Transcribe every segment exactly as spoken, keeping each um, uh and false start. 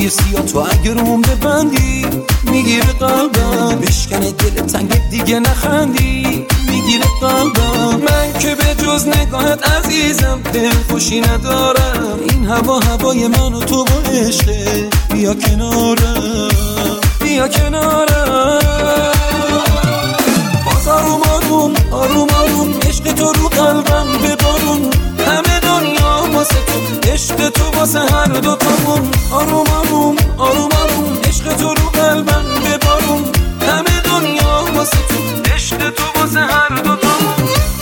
چشمای سیاه تو اگه روم ببندی میگیره قلبم، بشکنه دل تنگ دیگه نخندی میگیره قلبم. من که به جز نگاهت عزیزم دل خوشی ندارم، این هوا هوای من و تو با عشقه، بیا کنارم بیا کنارم. باز آروم آروم آروم آروم عشق تو رو قلبم ببارون، همه دنیا واسه تو، عشق تو واسه هر دو تامون. آروم آروم آروم آروم عشق تو رو قلبم ببارون، همه دنیا واسه تو، عشق تو واسه هر دو تامون.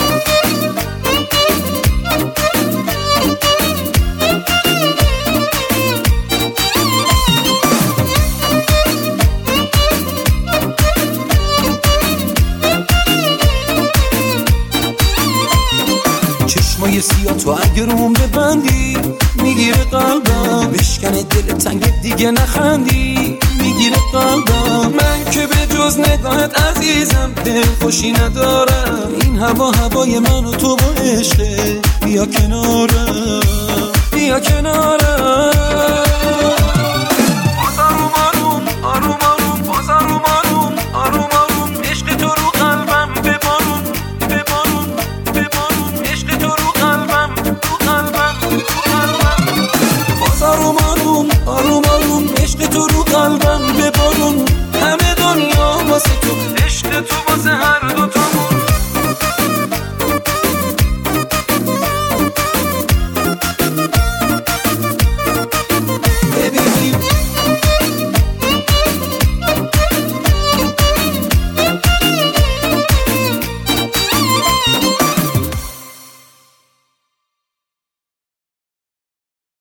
چشمای سیاه تو اگه روم ببندی میگیره قلبم، بشکنه دل تنگ دیگه نخندی میگیره قلبم. من که به جز نگاهت عزیزم دل خوشی ندارم، این هوا هوای من و تو با عشقه، بیا کنارم بیا کنارم.